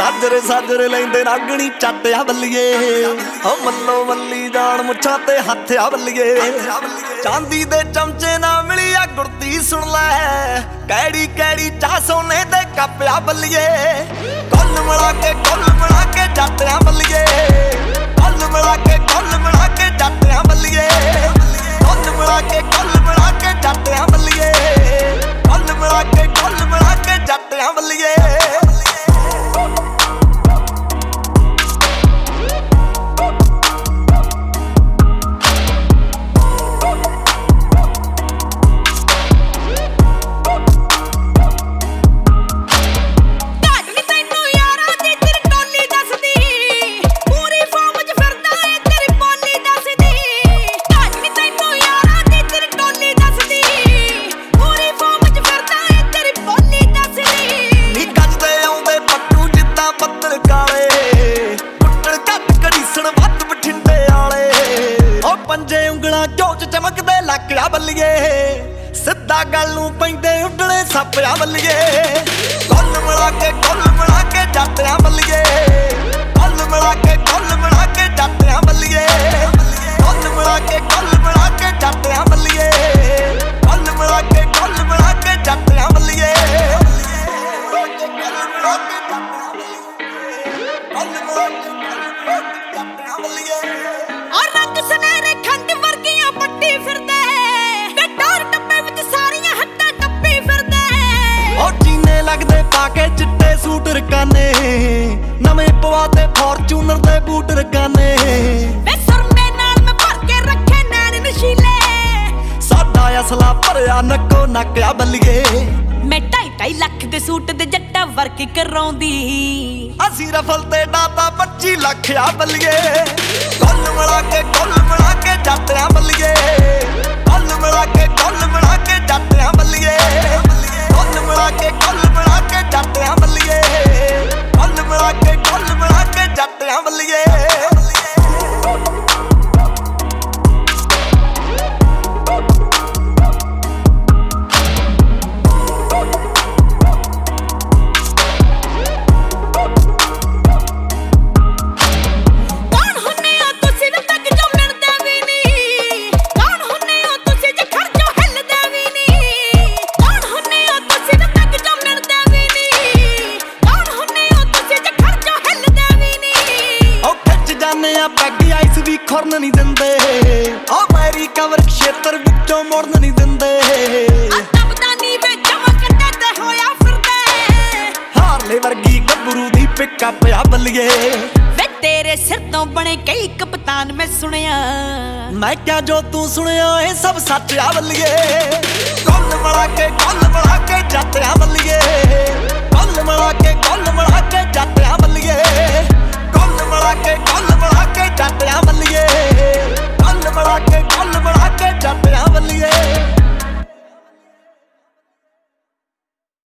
ਸਾਜਰੇ ਲੈਂਦੇ ਰਾਗਣੀ ਚੱਟਿਆ ਬੱਲੀਏ ਹੋ ਮੱਲੋ ਮੱਲੀ ਜਾਣ ਮੁੱਛਾਂ ਤੇ ਹੱਥ ਆ ਬੱਲੀਏ ਚਾਂਦੀ ਦੇ ਚਮਚੇ ਨਾ ਮਿਲੀ ਆ ਗੁਰਤੀ ਸੁਣ ਲੈ ਕੈੜੀ ਕੈੜੀ ਚਾਹ ਸੋਨੇ ਦੇ ਕੱਪ ਆ ਬੱਲੀਏ ਕੁੱਲ ਮਿਲਾ ਕੇ ਜੱਟਿਆ ਬੱਲੀਏ ਕੁੱਲ ਮਿਲਾ ਕੇ ਜੱਟਿਆ ਬੱਲੀਏ ਕੁੱਲ ਮਿਲਾ ਕੇ ਜੱਟਿਆ ਬੱਲੀਏ ਕੁੱਲ ਮਿਲਾ ਕੇ ਜੱਟਿਆ ਬੱਲੀਏ ਪੰਜੇ ਉਂਗਲਾਂ ਝੋਚ ਚਮਕਦੇ ਲੱਕੜਾ ਬੱਲੀਏ ਸਿੱਧਾ ਗੱਲ ਨੂੰ ਪੈਂਦੇ ਉੱਡਣੇ ਸੱਪਿਆ ਬੱਲੀਏ ਕੁੱਲ ਮਿਲਾ ਕੇ ਜੱਟਿਆ ਬੱਲੀਏ ਕੁੱਲ ਮਿਲਾ ਕੇ ਜੱਟਿਆ ਬੱਲੀਏ ਕੁੱਲ ਮਿਲਾ ਕੇ ਜੱਟਿਆ ਬੱਲੀਏ ਕੁੱਲ ਮਿਲਾ ਕੇ ਜੱਟਿਆ ਬੱਲੀਏ ਔਰ ਰੰਗ ਸੁਨਹਿਰੇ ਖੰਡ ਵਰਗੀਆਂ ਪੱਟੀ ਫਿਰਦੇ ਤੇ ਟੌਰ ਟੱਪੇ ਵਿੱਚ ਸਾਰੀਆਂ ਹੱਟਾਂ ਟੱਪੀ ਫਿਰਦੇ ਉਹ ਚੀਨੇ ਲੱਗਦੇ ਪਾ ਕੇ ਚਿੱਟੇ ਸੂਟ ਰਕਾਨੇ ਨਵੇਂ ਪਵਾ ਤੇ ਫੋਰਚੂਨਰ ਦੇ ਬੂਟ ਰਕਾਨੇ ਵੇ ਸੁਰਮੇ ਨਾਲ ਮੈਂ ਭਰ ਕੇ ਰੱਖੇ ਨੈਣ ਨਸ਼ੀਲੇ ਸਾਡਾ ਅਸਲਾ ਭਰਿਆ ਨੱਕੋ ਨੱਕਿਆ ਬੱਲੀਏ ਮੈਂ 2.5 ਲੱਖ ਦੇ ਸੂਟ ਦੇ ਜੱਟਾ ਵਰਕ ਕਰਾਉਂਦੀ ਅਸੀਂ ਰਫਲ ਤੇ ਡਾਤਾ 25 ਲੱਖ ਆ ਬੱਲੀਏ ਕੁੱਲ ਮਿਲਾ ਕੇ ਜੱਟਿਆ ਬੱਲੀਏ ਕੁੱਲ ਮਿਲਾ ਕੇ ਜੱਟਿਆ ਬੱਲੀਏ ਕੁੱਲ ਮਿਲਾ ਕੇ ਜੱਟਿਆ ਬੱਲੀਏ ਕੁੱਲ ਮਿਲਾ ਕੇ ਜੱਟਿਆ ਬੱਲੀਏ ਪੈਗੀ ਆਈਸ ਵੀ ਖੁਰਨ ਨਹੀਂ ਦਿੰਦੇ ਓ ਮੈਰੀ ਕਵਰ ਖੇਤਰ ਵਿੱਚੋਂ ਮੁੜਨ ਨਹੀਂ ਦਿੰਦੇ ਤਬਦਾ ਨੀ ਵੇ ਜਮਾ ਕੱਟੇ ਤੇ ਹੋਇਆ ਫਿਰਦੇ ਹਾਰਲੇ ਵਰਗੀ ਗੱਭਰੂ ਦੀ ਪਿਕਅਪ ਆ ਬੱਲੀਏ ਵੇ ਤੇਰੇ ਸਿਰ ਤੋਂ ਬਣੇ ਕਈ ਕਪਤਾਨ ਮੈਂ ਸੁਣਿਆ ਮੈਂ ਕਿਹਾ ਜੋ ਤੂੰ ਸੁਣਿਆ ਇਹ ਸਭ ਸੱਚ ਆ ਬੱਲੀਏ ਕੁੱਲ ਮਿਲਾ ਕੇ ਜੱਟਿਆ ਬੱਲੀਏ ਕੁੱਲ ਮਿਲਾ ਕੇ